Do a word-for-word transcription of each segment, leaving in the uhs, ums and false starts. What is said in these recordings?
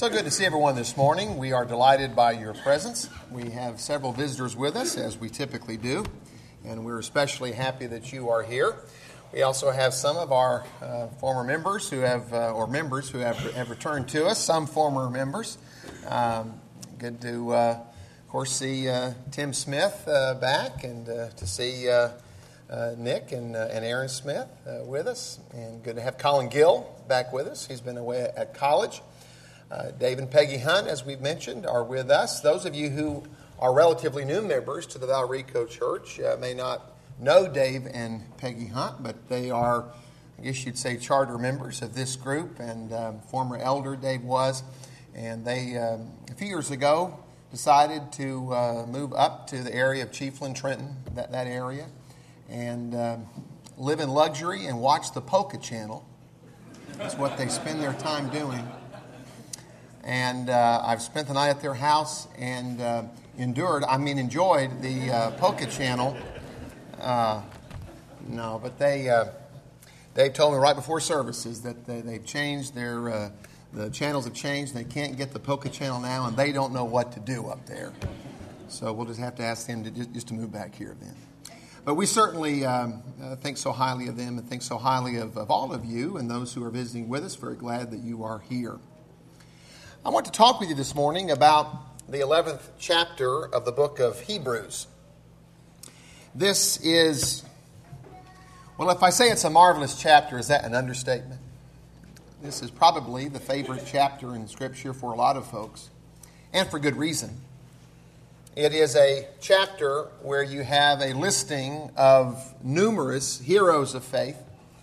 So good to see everyone this morning. We are delighted by your presence. We have several visitors with us, as we typically do, and we're especially happy that you are here. We also have some of our uh, former members who have, uh, or members who have, have returned to us, some former members. Um, good to, uh, of course, see uh, Tim Smith uh, back, and uh, to see uh, uh, Nick and, uh, and Aaron Smith uh, with us, and good to have Colin Gill back with us. He's been away at college. Uh, Dave and Peggy Hunt, as we've mentioned, are with us. Those of you who are relatively new members to the Valrico Church uh, may not know Dave and Peggy Hunt, but they are, I guess you'd say, charter members of this group, and um, former elder Dave was. And they, um, a few years ago, decided to uh, move up to the area of Chiefland, Trenton, that, that area, and um, live in luxury and watch the Polka Channel. That's what they spend their time doing. And uh, I've spent the night at their house and uh, endured, I mean enjoyed the uh, Polka Channel. Uh, no, but they, uh, they told me right before services that they, they've changed their, uh, the channels have changed. They can't get the Polka Channel now, and they don't know what to do up there. So we'll just have to ask them to just, just to move back here then. But we certainly um, uh, think so highly of them and think so highly of, of all of you and those who are visiting with us. Very glad that you are here. I want to talk with you this morning about the eleventh chapter of the book of Hebrews. This is, well, if I say it's a marvelous chapter, is that an understatement? This is probably the favorite chapter in Scripture for a lot of folks, and for good reason. It is a chapter where you have a listing of numerous heroes of faith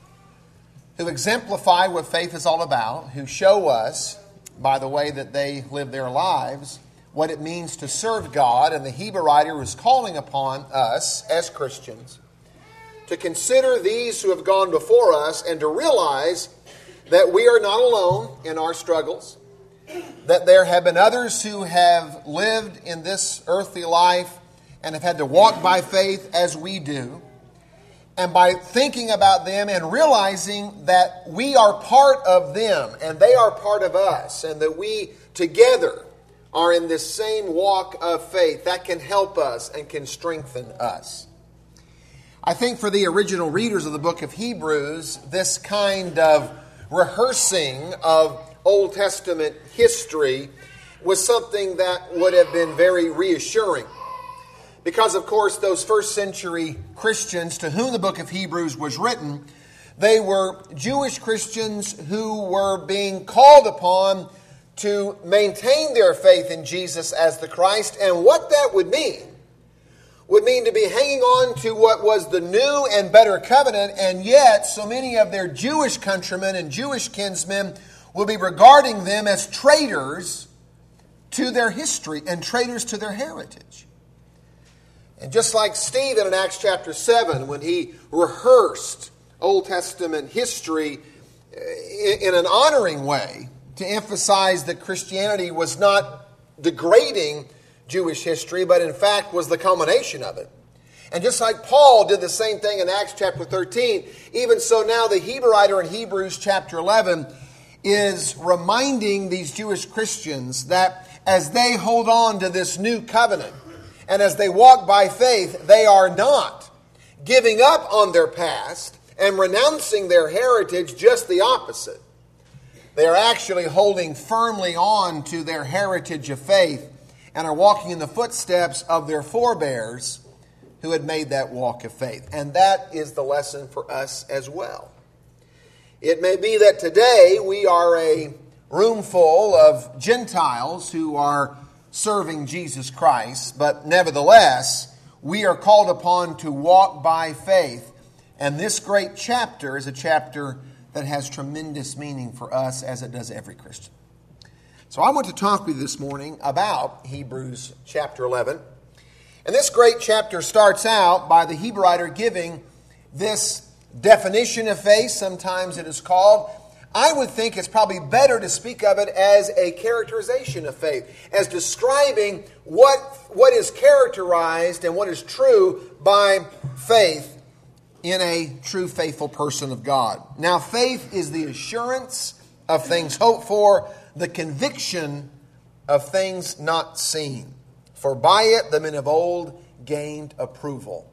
who exemplify what faith is all about, who show us by the way that they live their lives, what it means to serve God. And the Hebrew writer is calling upon us as Christians to consider these who have gone before us and to realize that we are not alone in our struggles, that there have been others who have lived in this earthly life and have had to walk by faith as we do. And by thinking about them and realizing that we are part of them and they are part of us, and that we together are in this same walk of faith, that can help us and can strengthen us. I think for the original readers of the book of Hebrews, this kind of rehearsing of Old Testament history was something that would have been very reassuring. Because, of course, those first century Christians to whom the book of Hebrews was written, they were Jewish Christians who were being called upon to maintain their faith in Jesus as the Christ. And what that would mean would mean to be hanging on to what was the new and better covenant, and yet so many of their Jewish countrymen and Jewish kinsmen will be regarding them as traitors to their history and traitors to their heritage. And just like Stephen in Acts chapter seven, when he rehearsed Old Testament history in an honoring way to emphasize that Christianity was not degrading Jewish history, but in fact was the culmination of it. And just like Paul did the same thing in Acts chapter thirteen, even so now the Hebrew writer in Hebrews chapter eleven is reminding these Jewish Christians that as they hold on to this new covenant, and as they walk by faith, they are not giving up on their past and renouncing their heritage, just the opposite. They are actually holding firmly on to their heritage of faith and are walking in the footsteps of their forebears who had made that walk of faith. And that is the lesson for us as well. It may be that today we are a room full of Gentiles who are serving Jesus Christ, but nevertheless, we are called upon to walk by faith. And this great chapter is a chapter that has tremendous meaning for us, as it does every Christian. So I want to talk with you this morning about Hebrews chapter eleven. And this great chapter starts out by the Hebrew writer giving this definition of faith. Sometimes it is called, I would think it's probably better to speak of it as a characterization of faith, as describing what, what is characterized and what is true by faith in a true faithful person of God. Now, faith is the assurance of things hoped for, the conviction of things not seen. For by it the men of old gained approval.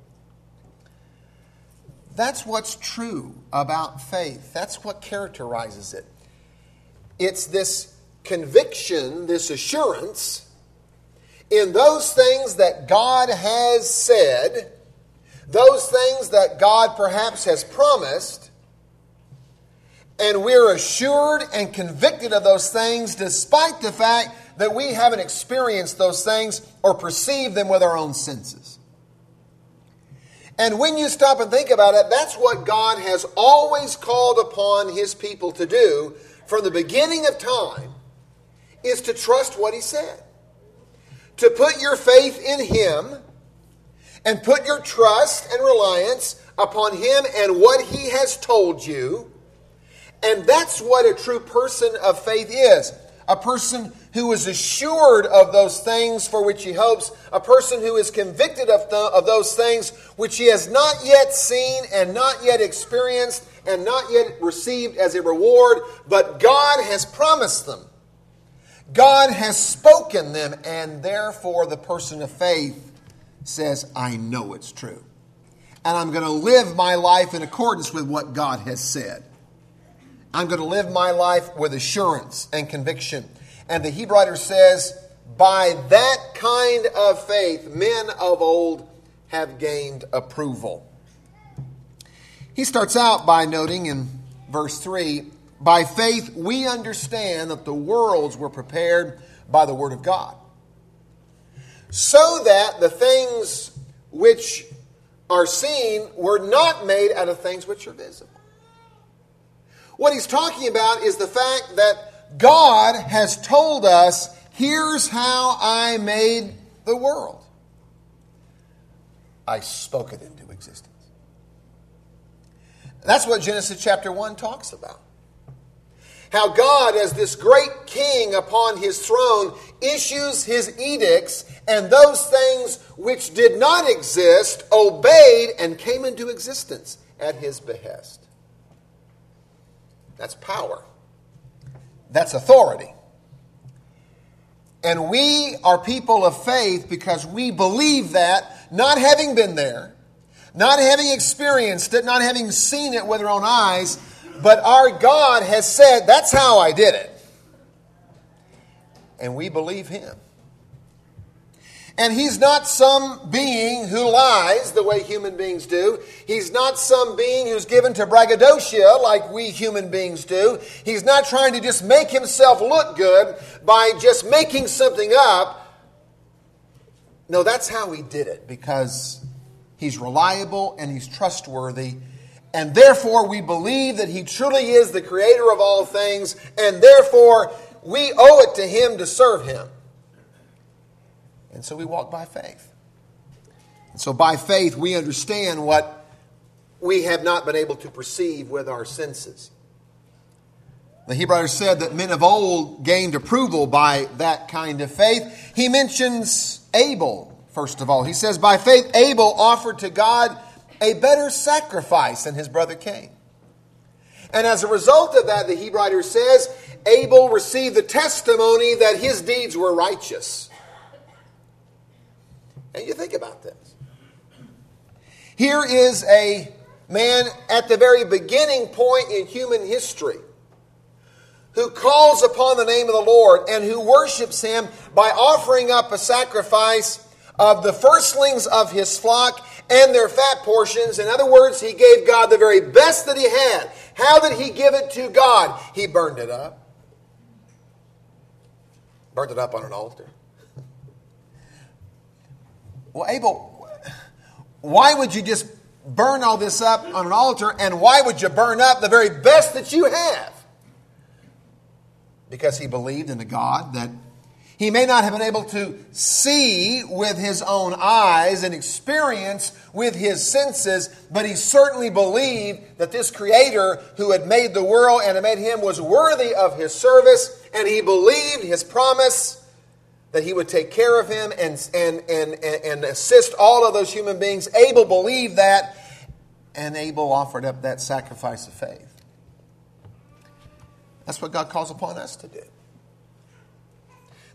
That's what's true about faith. That's what characterizes it. It's this conviction, this assurance in those things that God has said, those things that God perhaps has promised, and we're assured and convicted of those things despite the fact that we haven't experienced those things or perceived them with our own senses. And when you stop and think about it, that's what God has always called upon His people to do from the beginning of time, is to trust what He said. To put your faith in Him and put your trust and reliance upon Him and what He has told you. And that's what a true person of faith is. A person who is assured of those things for which he hopes. A person who is convicted of, th- of those things which he has not yet seen and not yet experienced and not yet received as a reward. But God has promised them. God has spoken them. And therefore the person of faith says, I know it's true. And I'm going to live my life in accordance with what God has said. I'm going to live my life with assurance and conviction. And the Hebrew writer says, by that kind of faith, men of old have gained approval. He starts out by noting in verse three, by faith we understand that the worlds were prepared by the word of God, so that the things which are seen were not made out of things which are visible. What he's talking about is the fact that God has told us, here's how I made the world. I spoke it into existence. That's what Genesis chapter one talks about. How God, as this great king upon his throne, issues his edicts, and those things which did not exist obeyed and came into existence at his behest. That's power. That's authority. And we are people of faith because we believe that, not having been there, not having experienced it, not having seen it with our own eyes, but our God has said, that's how I did it. And we believe Him. And He's not some being who lies the way human beings do. He's not some being who's given to braggadocio like we human beings do. He's not trying to just make Himself look good by just making something up. No, that's how He did it, because He's reliable and He's trustworthy. And therefore we believe that He truly is the creator of all things, and therefore we owe it to Him to serve Him. And so we walk by faith. And so by faith we understand what we have not been able to perceive with our senses. The Hebrew writer said that men of old gained approval by that kind of faith. He mentions Abel, first of all. He says, by faith Abel offered to God a better sacrifice than his brother Cain. And as a result of that, the Hebrew writer says, Abel received the testimony that his deeds were righteous. And you think about this. Here is a man at the very beginning point in human history who calls upon the name of the Lord and who worships Him by offering up a sacrifice of the firstlings of his flock and their fat portions. In other words, he gave God the very best that he had. How did he give it to God? He burned it up. Burned it up on an altar. Well, Abel, why would you just burn all this up on an altar, and why would you burn up the very best that you have? Because he believed in a God that he may not have been able to see with his own eyes and experience with his senses, but he certainly believed that this Creator who had made the world and had made him was worthy of his service, and he believed his promise that he would take care of him and, and, and, and assist all of those human beings. Abel believed that, and Abel offered up that sacrifice of faith. That's what God calls upon us to do.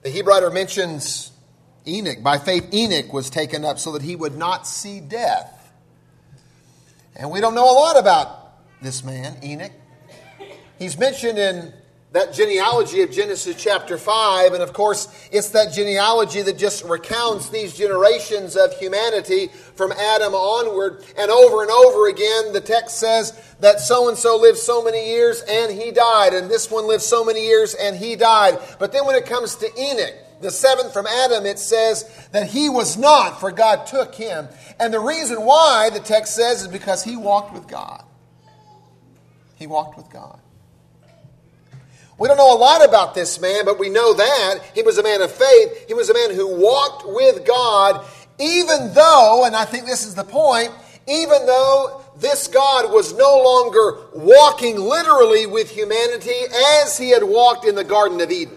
The Hebrew writer mentions Enoch. By faith, Enoch was taken up so that he would not see death. And we don't know a lot about this man, Enoch. He's mentioned in that genealogy of Genesis chapter five, and of course, it's that genealogy that just recounts these generations of humanity from Adam onward, and over and over again, the text says that so-and-so lived so many years and he died, and this one lived so many years and he died. But then when it comes to Enoch, the seventh from Adam, it says that he was not, for God took him. And the reason why, the text says, is because he walked with God. He walked with God. We don't know a lot about this man, but we know that he was a man of faith. He was a man who walked with God, even though, and I think this is the point, even though this God was no longer walking literally with humanity as he had walked in the Garden of Eden.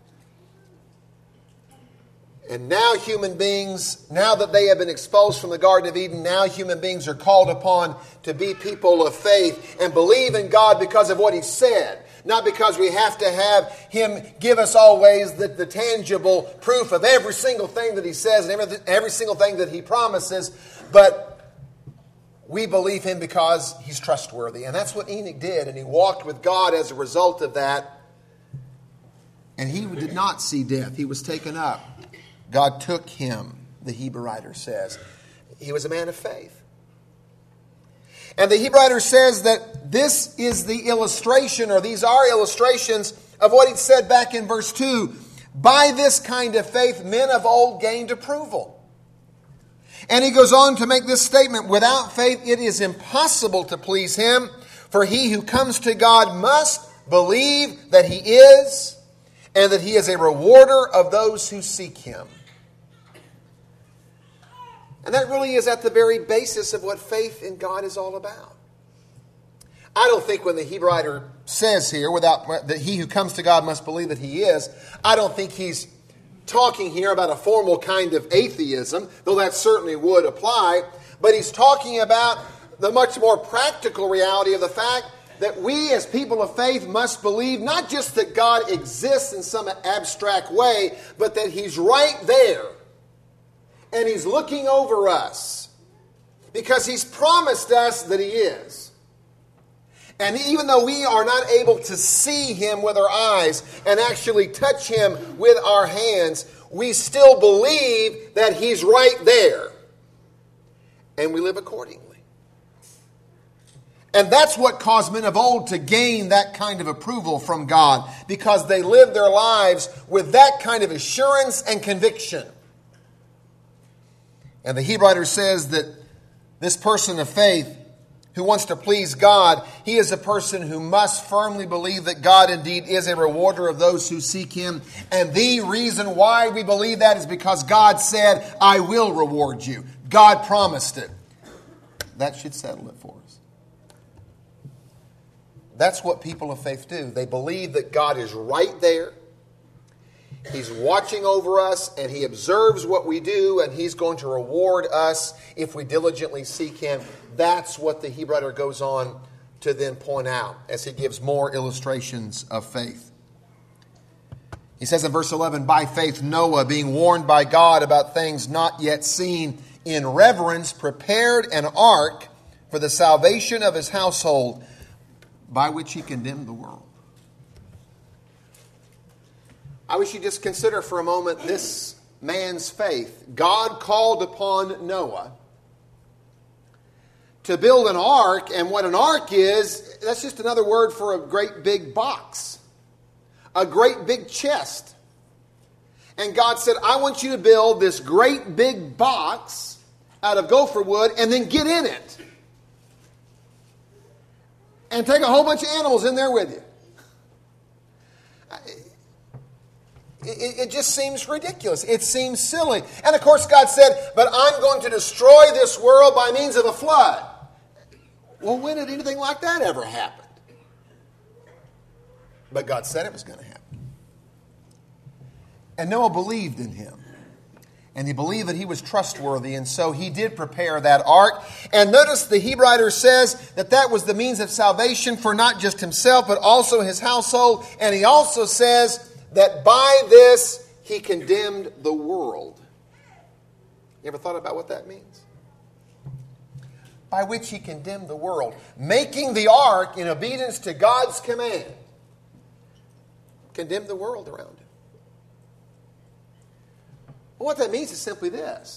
And now human beings, now that they have been exposed from the Garden of Eden, now human beings are called upon to be people of faith and believe in God because of what he said. Not because we have to have him give us always the, the tangible proof of every single thing that he says and every, every single thing that he promises, but we believe him because he's trustworthy. And that's what Enoch did, and he walked with God as a result of that. And he did not see death. He was taken up. God took him, the Hebrew writer says. He was a man of faith. And the Hebrew writer says that this is the illustration, or these are illustrations of what he said back in verse two. By this kind of faith, men of old gained approval. And he goes on to make this statement, without faith it is impossible to please him, for he who comes to God must believe that he is, and that he is a rewarder of those who seek him. And that really is at the very basis of what faith in God is all about. I don't think when the Hebrew writer says here, without that he who comes to God must believe that he is, I don't think he's talking here about a formal kind of atheism, though that certainly would apply. But he's talking about the much more practical reality of the fact that we as people of faith must believe not just that God exists in some abstract way, but that he's right there. And he's looking over us because he's promised us that he is. And even though we are not able to see him with our eyes and actually touch him with our hands, we still believe that he's right there. And we live accordingly. And that's what caused men of old to gain that kind of approval from God, because they lived their lives with that kind of assurance and conviction. And the Hebrew writer says that this person of faith who wants to please God, he is a person who must firmly believe that God indeed is a rewarder of those who seek him. And the reason why we believe that is because God said, I will reward you. God promised it. That should settle it for us. That's what people of faith do. They believe that God is right there. He's watching over us, and he observes what we do, and he's going to reward us if we diligently seek him. That's what the Hebrew writer goes on to then point out as he gives more illustrations of faith. He says in verse eleven, by faith Noah, being warned by God about things not yet seen, in reverence prepared an ark for the salvation of his household, by which he condemned the world. I wish you just consider for a moment this man's faith. God called upon Noah to build an ark, and what an ark is, that's just another word for a great big box, a great big chest. And God said, I want you to build this great big box out of gopher wood and then get in it. And take a whole bunch of animals in there with you. It, it just seems ridiculous. It seems silly. And of course God said, but I'm going to destroy this world by means of a flood. Well, when did anything like that ever happen? But God said it was going to happen. And Noah believed in him. And he believed that he was trustworthy, and so he did prepare that ark. And notice the Hebrew writer says that that was the means of salvation for not just himself, but also his household. And he also says that by this he condemned the world. You ever thought about what that means? By which he condemned the world, making the ark in obedience to God's command. Condemned the world around him. Well, what that means is simply this.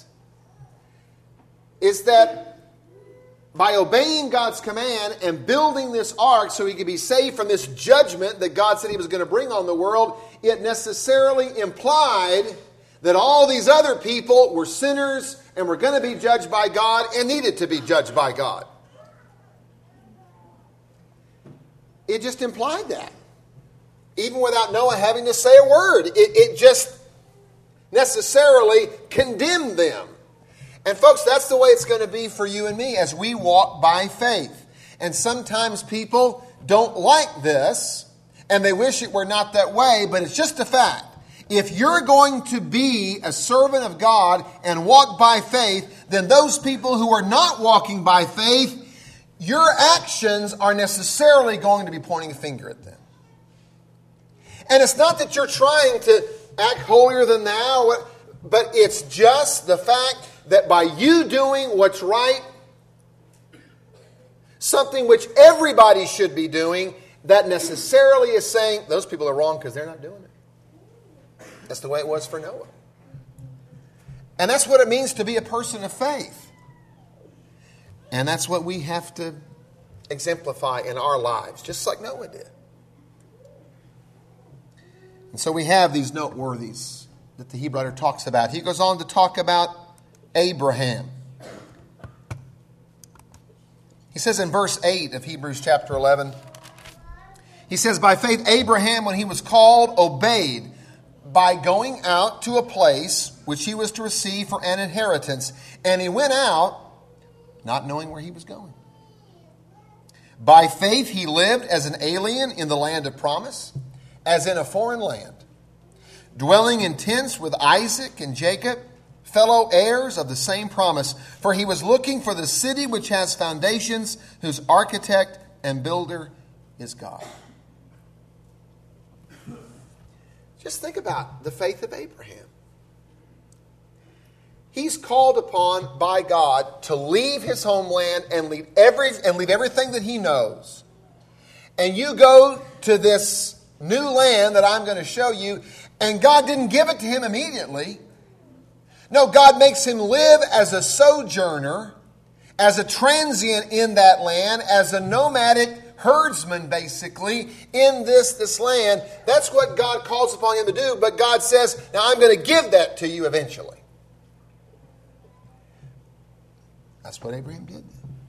Is that by obeying God's command and building this ark so he could be saved from this judgment that God said he was going to bring on the world, it necessarily implied that all these other people were sinners and were going to be judged by God and needed to be judged by God. It just implied that. Even without Noah having to say a word. It, it just necessarily condemned them. And folks, that's the way it's going to be for you and me as we walk by faith. And sometimes people don't like this, and they wish it were not that way, but it's just a fact. If you're going to be a servant of God and walk by faith, then those people who are not walking by faith, your actions are necessarily going to be pointing a finger at them. And it's not that you're trying to act holier than thou, but it's just the fact that by you doing what's right, something which everybody should be doing, that necessarily is saying those people are wrong because they're not doing it. That's the way it was for Noah. And that's what it means to be a person of faith. And that's what we have to exemplify in our lives, just like Noah did. And so we have these noteworthies that the Hebrew writer talks about. He goes on to talk about Abraham. He says in verse eight of Hebrews chapter eleven, he says, by faith Abraham, when he was called, obeyed by going out to a place which he was to receive for an inheritance. And he went out not knowing where he was going. By faith he lived as an alien in the land of promise, as in a foreign land, dwelling in tents with Isaac and Jacob, fellow heirs of the same promise. For he was looking for the city which has foundations, whose architect and builder is God. Just think about the faith of Abraham. He's called upon by God to leave his homeland and leave every and leave everything that he knows. And you go to this new land that I'm going to show you, and God didn't give it to him immediately. No, God makes him live as a sojourner, as a transient in that land, as a nomadic herdsman, basically, in this, this land. That's what God calls upon him to do, but God says, now I'm going to give that to you eventually. That's what Abraham did.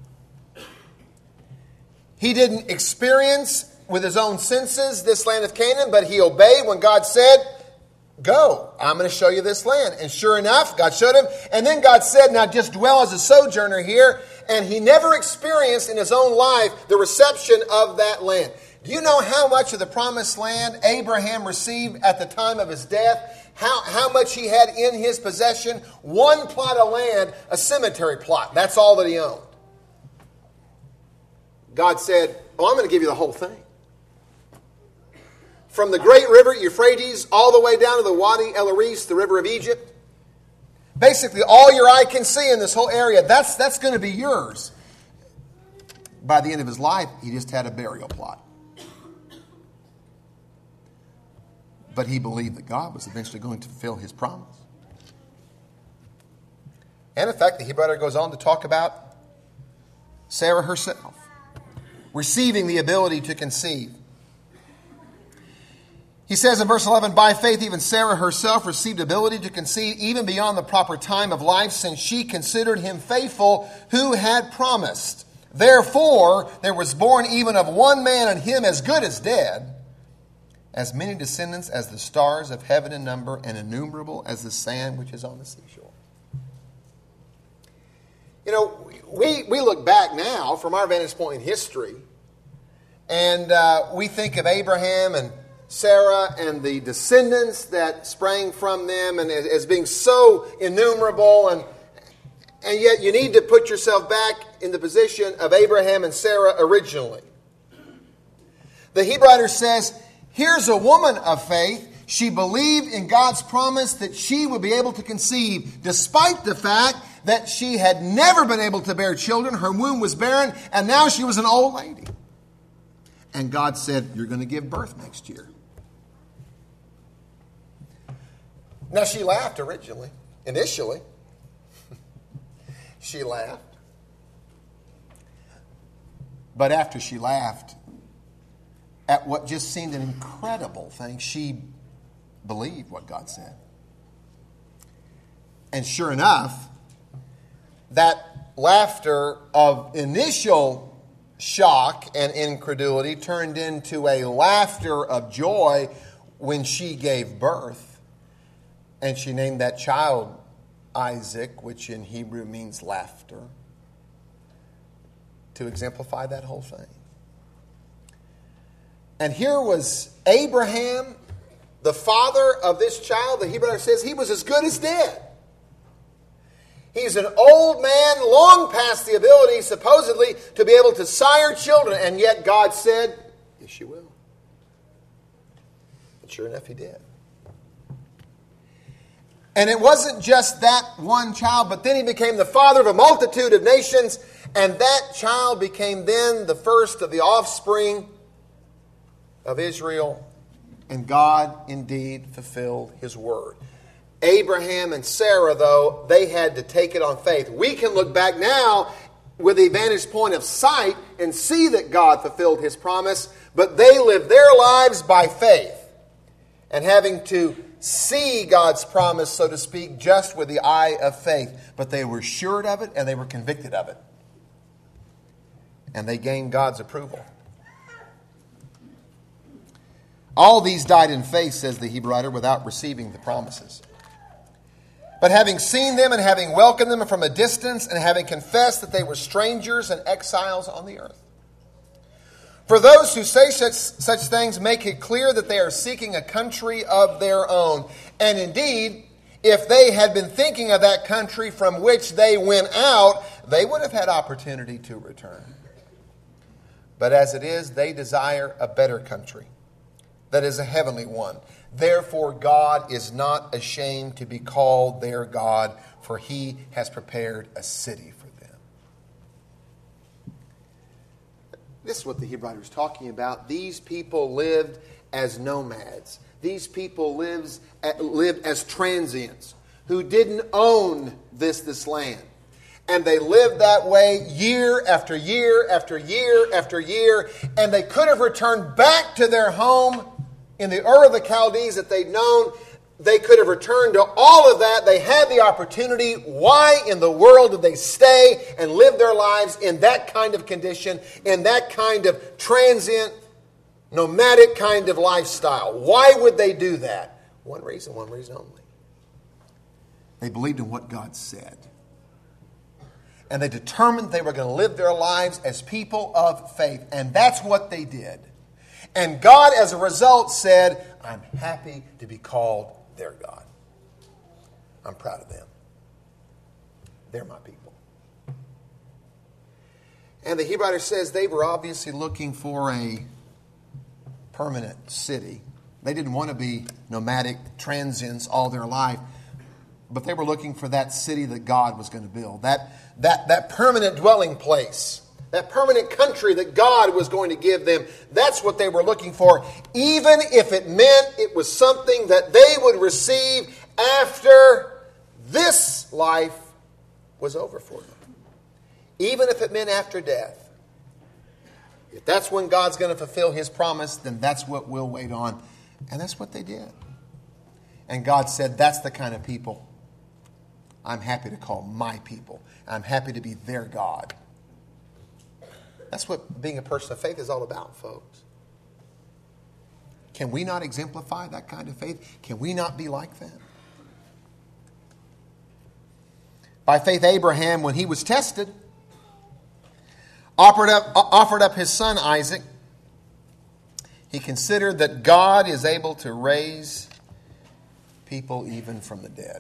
He didn't experience with his own senses this land of Canaan, but he obeyed when God said, go, I'm going to show you this land. And sure enough, God showed him. And then God said, now just dwell as a sojourner here. And he never experienced in his own life the reception of that land. Do you know how much of the promised land Abraham received at the time of his death? How, how much he had in his possession? One plot of land, a cemetery plot. That's all that he owned. God said, oh, I'm going to give you the whole thing. From the great river Euphrates all the way down to the Wadi El Aris, the river of Egypt. Basically, all your eye can see in this whole area, that's, that's going to be yours. By the end of his life, he just had a burial plot. But he believed that God was eventually going to fulfill his promise. And in fact, the Hebrew writer goes on to talk about Sarah herself receiving the ability to conceive. He says in verse eleven, by faith even Sarah herself received ability to conceive even beyond the proper time of life, since she considered him faithful who had promised. Therefore, there was born even of one man and him as good as dead, as many descendants as the stars of heaven in number, and innumerable as the sand which is on the seashore. You know, we, we look back now from our vantage point in history, and uh, we think of Abraham and Sarah and the descendants that sprang from them and as being so innumerable, and and yet you need to put yourself back in the position of Abraham and Sarah originally. The Hebrew writer says, here's a woman of faith. She believed in God's promise that she would be able to conceive, despite the fact that she had never been able to bear children. Her womb was barren, and now she was an old lady. And God said, you're going to give birth next year. Now, she laughed originally, initially. She laughed. But after she laughed at what just seemed an incredible thing, she believed what God said. And sure enough, that laughter of initial shock and incredulity turned into a laughter of joy when she gave birth. And she named that child Isaac, which in Hebrew means laughter, to exemplify that whole thing. And here was Abraham, the father of this child. The Hebrew says he was as good as dead. He's an old man, long past the ability, supposedly, to be able to sire children. And yet God said, yes, you will. And sure enough, he did. And it wasn't just that one child, but then he became the father of a multitude of nations. And that child became then the first of the offspring of Israel. And God indeed fulfilled his word. Abraham and Sarah, though, they had to take it on faith. We can look back now with the vantage point of sight and see that God fulfilled his promise, but they lived their lives by faith and having to see God's promise, so to speak, just with the eye of faith. But they were assured of it and they were convicted of it. And they gained God's approval. All these died in faith, says the Hebrew writer, without receiving the promises. But having seen them and having welcomed them from a distance and having confessed that they were strangers and exiles on the earth. For those who say such, such things make it clear that they are seeking a country of their own. And indeed, if they had been thinking of that country from which they went out, they would have had opportunity to return. But as it is, they desire a better country, that is a heavenly one. Therefore, God is not ashamed to be called their God, for he has prepared a city for them. This is what the Hebrew writer is talking about. These people lived as nomads. These people lives, lived as transients who didn't own this, this land. And they lived that way year after year after year after year. And they could have returned back to their home in the Ur of the Chaldees that they'd known. They could have returned to all of that. They had the opportunity. Why in the world did they stay and live their lives in that kind of condition, in that kind of transient, nomadic kind of lifestyle? Why would they do that? One reason, one reason only. They believed in what God said. And they determined they were going to live their lives as people of faith. And that's what they did. And God, as a result, said, I'm happy to be called their God. I'm proud of them. They're my people. And the Hebrew writer says they were obviously looking for a permanent city. They didn't want to be nomadic transients all their life. But they were looking for that city that God was going to build. That, that, that permanent dwelling place. That permanent country that God was going to give them. That's what they were looking for. Even if it meant it was something that they would receive after this life was over for them. Even if it meant after death. If that's when God's going to fulfill his promise, then that's what we'll wait on. And that's what they did. And God said, that's the kind of people I'm happy to call my people. I'm happy to be their God. That's what being a person of faith is all about, folks. Can we not exemplify that kind of faith? Can we not be like that? By faith, Abraham, when he was tested, offered up, offered up his son Isaac. He considered that God is able to raise people even from the dead.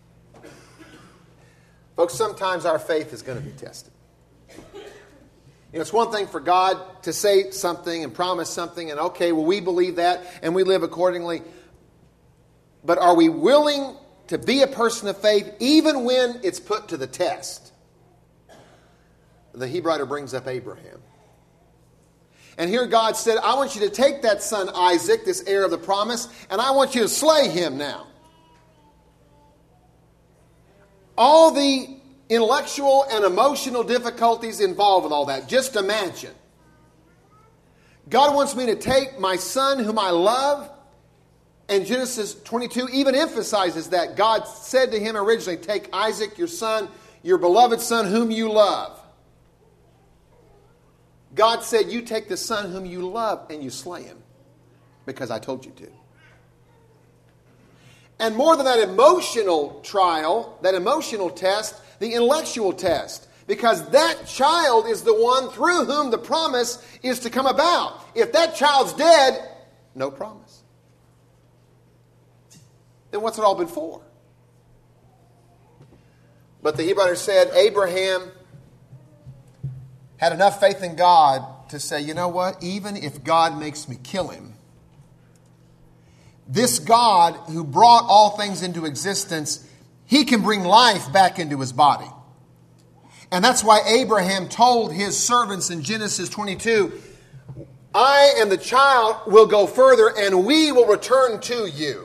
Folks, sometimes our faith is going to be tested. You know, it's one thing for God to say something and promise something, and okay, well, we believe that and we live accordingly. But are we willing to be a person of faith even when it's put to the test? The Hebrew writer brings up Abraham. And here God said, I want you to take that son Isaac, this heir of the promise, and I want you to slay him now. All the intellectual and emotional difficulties involved with all that. Just imagine. God wants me to take my son whom I love. And Genesis twenty-two even emphasizes that. God said to him originally, take Isaac, your son, your beloved son whom you love. God said, you take the son whom you love and you slay him because I told you to. And more than that emotional trial, that emotional test, the intellectual test. Because that child is the one through whom the promise is to come about. If that child's dead, no promise. Then what's it all been for? But the Hebrew writer said, Abraham had enough faith in God to say, you know what? Even if God makes me kill him, this God who brought all things into existence, he can bring life back into his body. And that's why Abraham told his servants in Genesis twenty-two, I and the child will go further and we will return to you.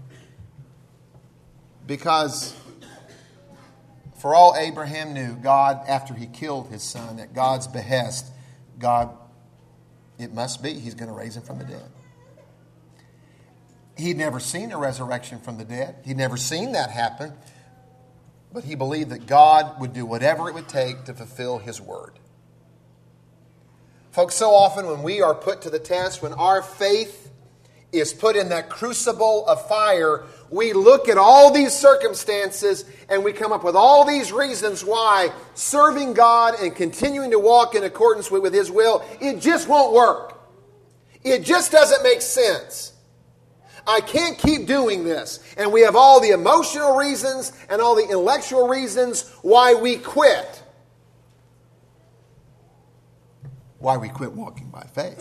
Because for all Abraham knew, God, after he killed his son at God's behest, God, it must be, he's going to raise him from the dead. He'd never seen a resurrection from the dead. He'd never seen that happen. But he believed that God would do whatever it would take to fulfill his word. Folks, so often when we are put to the test, when our faith is put in that crucible of fire, we look at all these circumstances and we come up with all these reasons why serving God and continuing to walk in accordance with, with his will, it just won't work. It just doesn't make sense. I can't keep doing this. And we have all the emotional reasons and all the intellectual reasons why we quit. Why we quit walking by faith.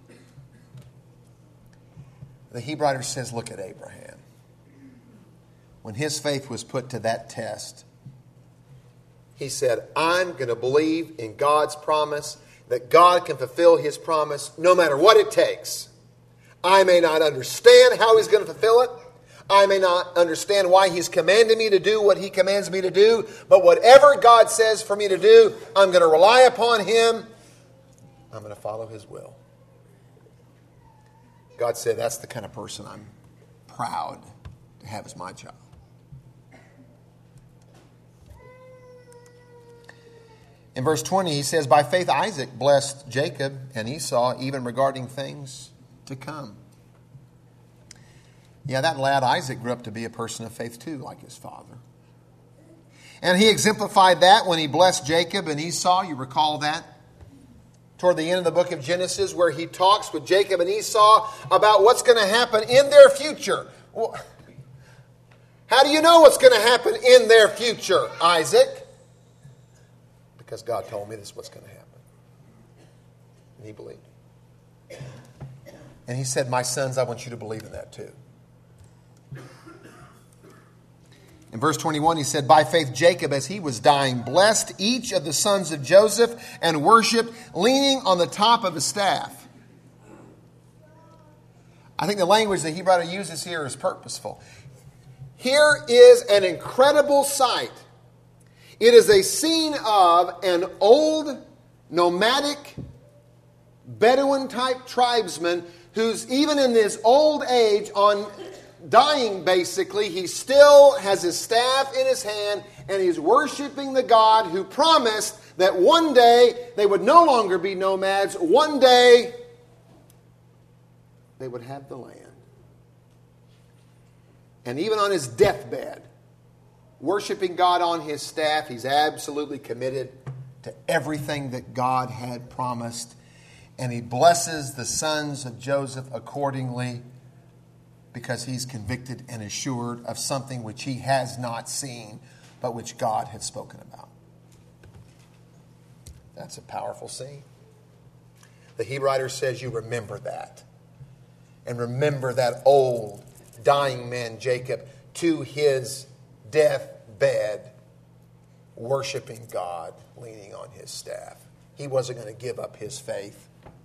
The Hebrew writer says, look at Abraham. When his faith was put to that test, he said, I'm going to believe in God's promise, that God can fulfill his promise no matter what it takes. I may not understand how he's going to fulfill it. I may not understand why he's commanded me to do what he commands me to do. But whatever God says for me to do, I'm going to rely upon him. I'm going to follow his will. God said, that's the kind of person I'm proud to have as my child. In verse twenty, he says, by faith Isaac blessed Jacob and Esau, even regarding things to come. Yeah, that lad Isaac grew up to be a person of faith too, like his father. And he exemplified that when he blessed Jacob and Esau. You recall that? Toward the end of the book of Genesis, where he talks with Jacob and Esau about what's going to happen in their future. Well, how do you know what's going to happen in their future, Isaac? Because God told me this is what's going to happen. And he believed. And he said, my sons, I want you to believe in that too. In verse twenty-one, he said, by faith Jacob, as he was dying, blessed each of the sons of Joseph and worshipped, leaning on the top of his staff. I think the language that Hebrew writer uses here is purposeful. Here is an incredible sight. It is a scene of an old, nomadic, Bedouin-type tribesman who's even in his old age, on dying basically, he still has his staff in his hand and he's worshiping the God who promised that one day they would no longer be nomads. One day they would have the land. And even on his deathbed, worshiping God on his staff, he's absolutely committed to everything that God had promised. And he blesses the sons of Joseph accordingly because he's convicted and assured of something which he has not seen, but which God had spoken about. That's a powerful scene. The Hebrew writer says you remember that. And remember that old, dying man, Jacob, to his deathbed, worshiping God, leaning on his staff. He wasn't going to give up his faith.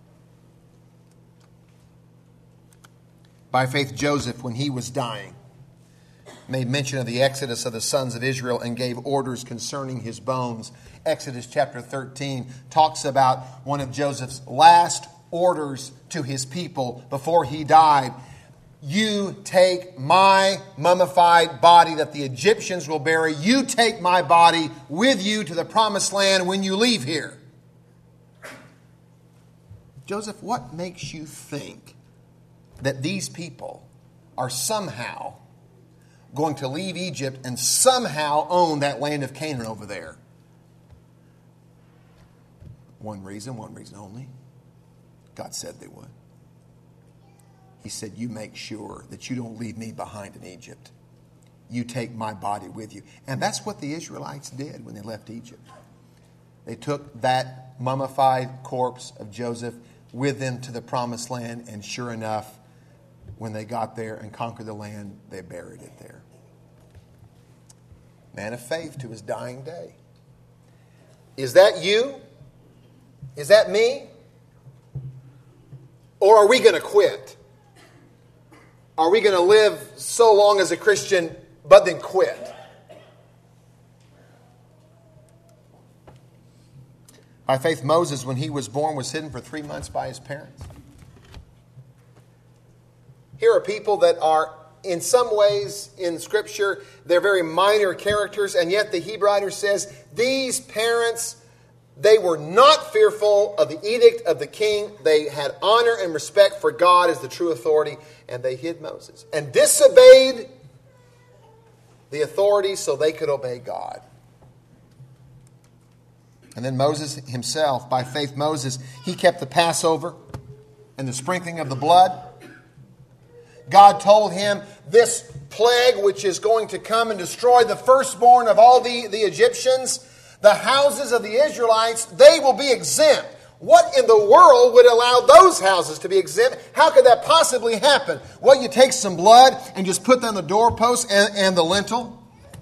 By faith, Joseph, when he was dying, made mention of the exodus of the sons of Israel and gave orders concerning his bones. Exodus chapter thirteen talks about one of Joseph's last orders to his people before he died. You take my mummified body that the Egyptians will bury. You take my body with you to the promised land when you leave here. Joseph, what makes you think that these people are somehow going to leave Egypt and somehow own that land of Canaan over there? One reason, one reason only. God said they would. He said, you make sure that you don't leave me behind in Egypt. You take my body with you. And that's what the Israelites did when they left Egypt. They took that mummified corpse of Joseph with them to the promised land, and sure enough, when they got there and conquered the land, they buried it there. Man of faith to his dying day. Is that you? Is that me? Or are we going to quit? Are we going to live so long as a Christian, but then quit? By faith, Moses, when he was born, was hidden for three months by his parents. Here are people that are, in some ways, in Scripture, they're very minor characters, and yet the Hebrew writer says, these parents, they were not fearful of the edict of the king. They had honor and respect for God as the true authority, and they hid Moses and disobeyed the authorities so they could obey God. And then Moses himself, by faith Moses, he kept the Passover and the sprinkling of the blood. God told him this plague which is going to come and destroy the firstborn of all the, the Egyptians, the houses of the Israelites, they will be exempt. What in the world would allow those houses to be exempt? How could that possibly happen? Well, you take some blood and just put down the doorpost and, and the lintel.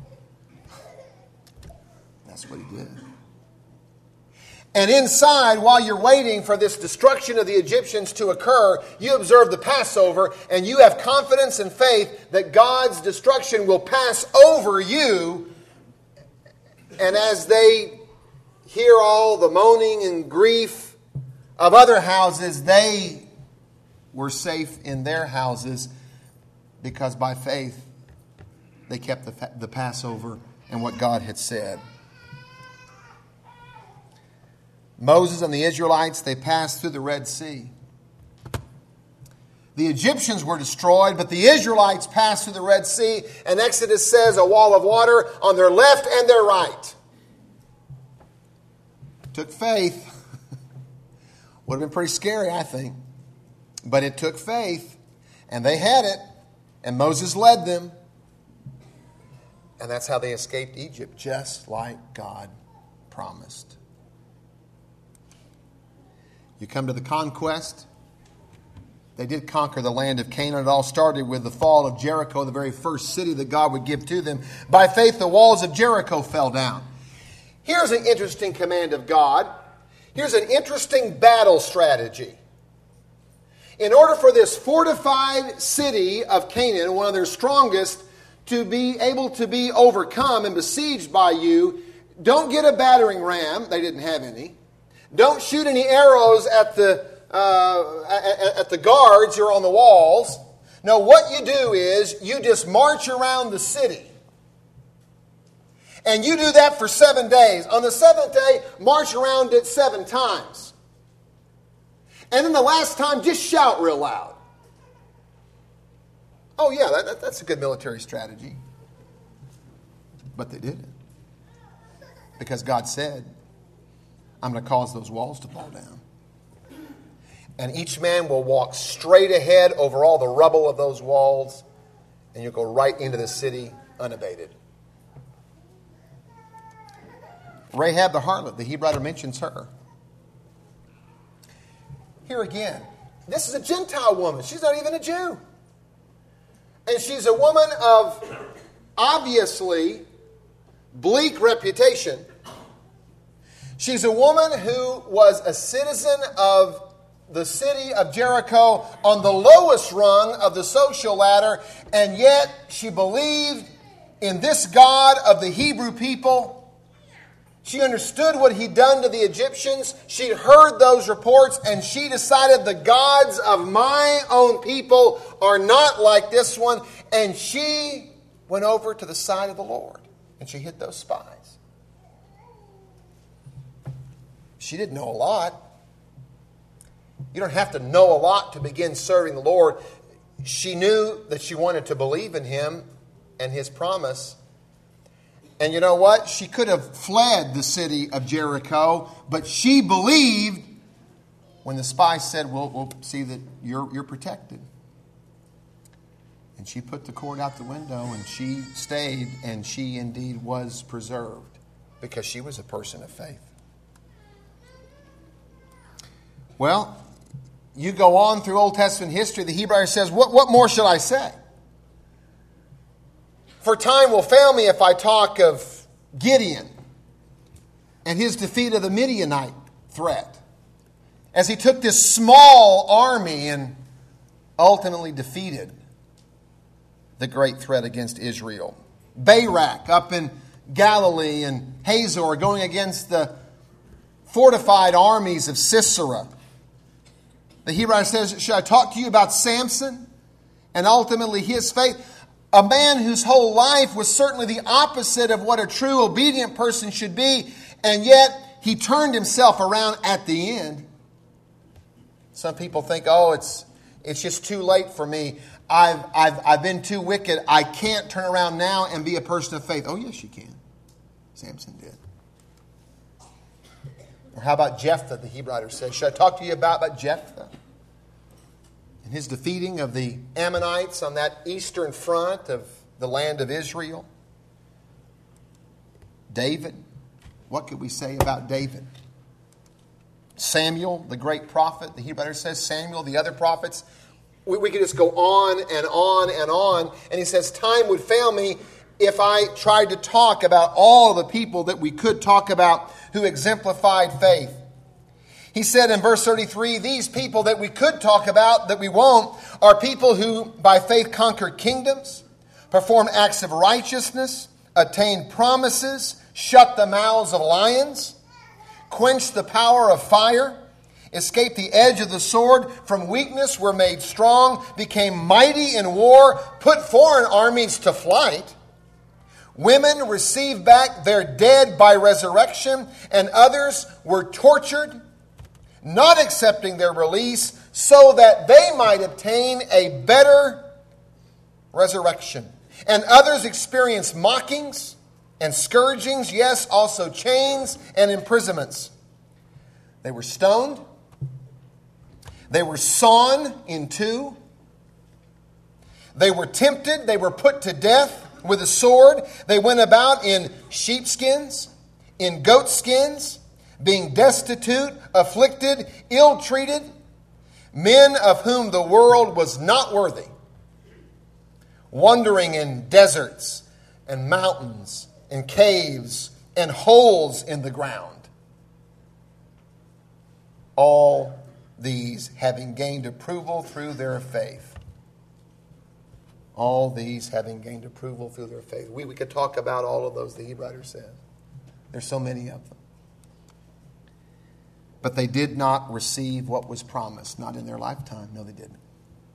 That's what he did. And inside, while you're waiting for this destruction of the Egyptians to occur, you observe the Passover, and you have confidence and faith that God's destruction will pass over you. And as they hear all the moaning and grief of other houses, they were safe in their houses because by faith they kept the, the Passover and what God had said. Moses and the Israelites, they passed through the Red Sea. The Egyptians were destroyed, but the Israelites passed through the Red Sea, and Exodus says a wall of water on their left and their right. Took faith. Would have been pretty scary, I think. But it took faith, and they had it, and Moses led them. And that's how they escaped Egypt, just like God promised. You come to the conquest. They did conquer the land of Canaan. It all started with the fall of Jericho, the very first city that God would give to them. By faith, the walls of Jericho fell down. Here's an interesting command of God. Here's an interesting battle strategy. In order for this fortified city of Canaan, one of their strongest, to be able to be overcome and besieged by you, don't get a battering ram. They didn't have any. Don't shoot any arrows at the uh, at, at the guards who are on the walls. No, what you do is you just march around the city. And you do that for seven days. On the seventh day, march around it seven times. And then the last time, just shout real loud. Oh yeah, that, that, that's a good military strategy. But they didn't. Because God said, I'm going to cause those walls to fall down. And each man will walk straight ahead over all the rubble of those walls, and you'll go right into the city unabated. Rahab the harlot, the Hebrew writer mentions her. Here again, this is a Gentile woman. She's not even a Jew. And she's a woman of obviously bleak reputation. She's a woman who was a citizen of the city of Jericho on the lowest rung of the social ladder, and yet she believed in this God of the Hebrew people. She understood what he'd done to the Egyptians. She'd heard those reports, and she decided the gods of my own people are not like this one. And she went over to the side of the Lord, and she hid those spies. She didn't know a lot. You don't have to know a lot to begin serving the Lord. She knew that she wanted to believe in him and his promise. And you know what? She could have fled the city of Jericho, but she believed when the spies said, we'll, we'll see that you're, you're protected. And she put the cord out the window, and she stayed, and she indeed was preserved because she was a person of faith. Well, you go on through Old Testament history, the Hebrew writer says, what, what more shall I say? For time will fail me if I talk of Gideon and his defeat of the Midianite threat, as he took this small army and ultimately defeated the great threat against Israel. Barak up in Galilee and Hazor going against the fortified armies of Sisera. The Hebrew says, should I talk to you about Samson and ultimately his faith? A man whose whole life was certainly the opposite of what a true obedient person should be, and yet he turned himself around at the end. Some people think, oh, it's it's just too late for me. I've, I've, I've been too wicked. I can't turn around now and be a person of faith. Oh, yes, you can. Samson did. Or how about Jephthah, the Hebrew writer says. Should I talk to you about, about Jephthah? And his defeating of the Ammonites on that eastern front of the land of Israel. David. What could we say about David? Samuel, the great prophet. The Hebrew writer says Samuel, the other prophets. We, we could just go on and on and on. And he says, time would fail me if I tried to talk about all the people that we could talk about who exemplified faith. He said in verse thirty-three, these people that we could talk about, that we won't, are people who by faith conquered kingdoms, performed acts of righteousness, attained promises, shut the mouths of lions, quenched the power of fire, escaped the edge of the sword, from weakness were made strong, became mighty in war, put foreign armies to flight. Women received back their dead by resurrection, and others were tortured, not accepting their release, so that they might obtain a better resurrection. And others experienced mockings and scourgings, yes, also chains and imprisonments. They were stoned. They were sawn in two. They were tempted. They were put to death with a sword. They went about in sheepskins, in goatskins, being destitute, afflicted, ill-treated, men of whom the world was not worthy, wandering in deserts and mountains and caves and holes in the ground. All these having gained approval through their faith. All these having gained approval through their faith. We, we could talk about all of those, the Hebrew writer says. There's so many of them. But they did not receive what was promised. Not in their lifetime. No, they didn't.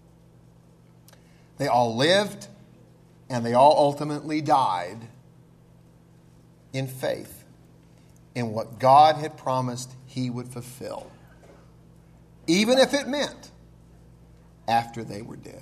They all lived, and they all ultimately died in faith in what God had promised he would fulfill. Even if it meant after they were dead.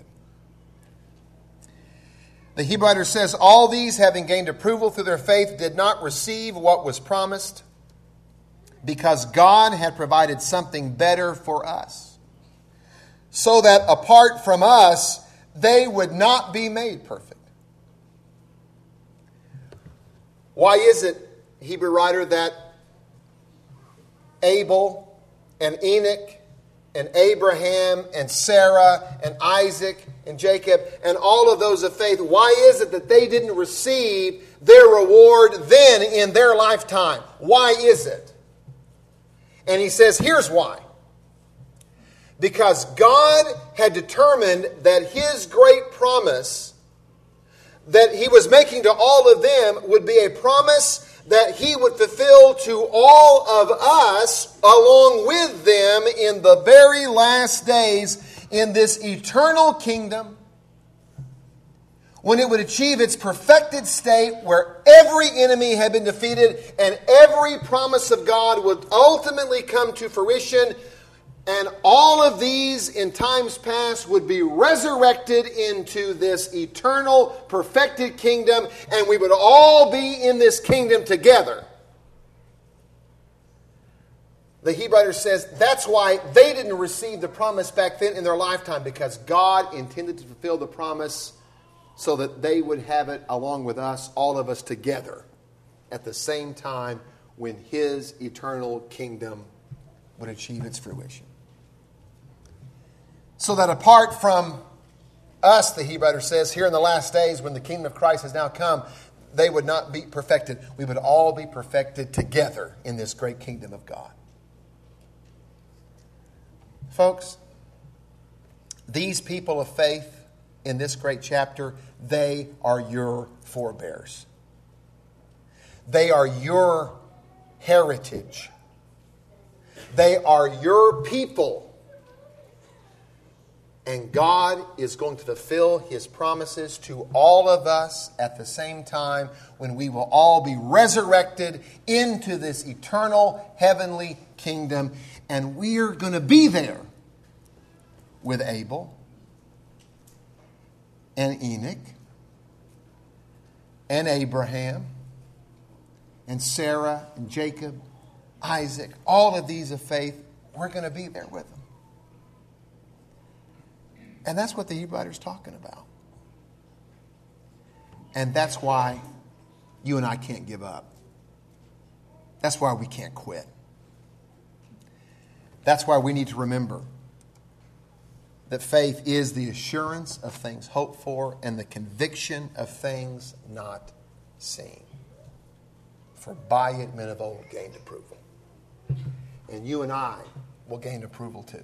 The Hebrew writer says, all these, having gained approval through their faith, did not receive what was promised, because God had provided something better for us, so that apart from us, they would not be made perfect. Why is it, Hebrew writer, that Abel and Enoch and Abraham and Sarah and Isaac and Jacob and all of those of faith, why is it that they didn't receive their reward then in their lifetime? Why is it? And he says, here's why. Because God had determined that His great promise that He was making to all of them would be a promise that He would fulfill to all of us along with them in the very last days in this eternal kingdom, when it would achieve its perfected state where every enemy had been defeated and every promise of God would ultimately come to fruition. And all of these in times past would be resurrected into this eternal, perfected kingdom, and we would all be in this kingdom together. The Hebrew writer says that's why they didn't receive the promise back then in their lifetime, because God intended to fulfill the promise so that they would have it along with us, all of us together, at the same time when His eternal kingdom would achieve its fruition. So that apart from us, the Hebrew writer says, here in the last days when the kingdom of Christ has now come, they would not be perfected. We would all be perfected together in this great kingdom of God. Folks, these people of faith in this great chapter, they are your forebears. They are your heritage. They are your people. And God is going to fulfill His promises to all of us at the same time when we will all be resurrected into this eternal heavenly kingdom. And we're going to be there with Abel and Enoch and Abraham and Sarah and Jacob, Isaac, all of these of faith. We're going to be there with them. And that's what the Hebrew writer is talking about. And that's why you and I can't give up. That's why we can't quit. That's why we need to remember that faith is the assurance of things hoped for and the conviction of things not seen. For by it men of old gained approval. And you and I will gain approval too.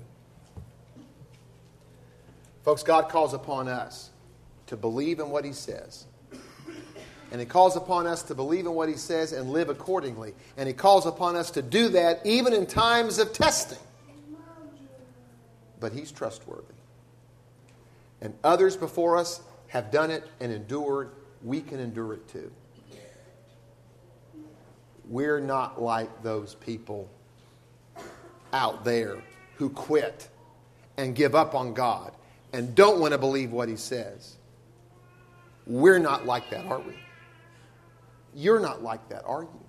Folks, God calls upon us to believe in what He says. And He calls upon us to believe in what He says and live accordingly. And He calls upon us to do that even in times of testing. But He's trustworthy. And others before us have done it and endured. We can endure it too. We're not like those people out there who quit and give up on God and don't want to believe what He says. We're not like that, are we? You're not like that, are you?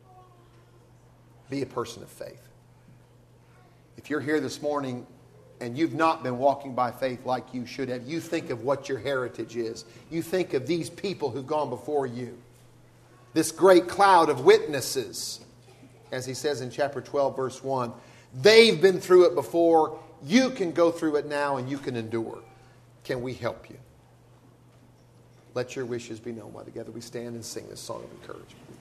Be a person of faith. If you're here this morning and you've not been walking by faith like you should have, you think of what your heritage is. You think of these people who've gone before you. This great cloud of witnesses, as he says in chapter twelve, verse one. They've been through it before. You can go through it now and you can endure. Can we help you? Let your wishes be known while together we stand and sing this song of encouragement.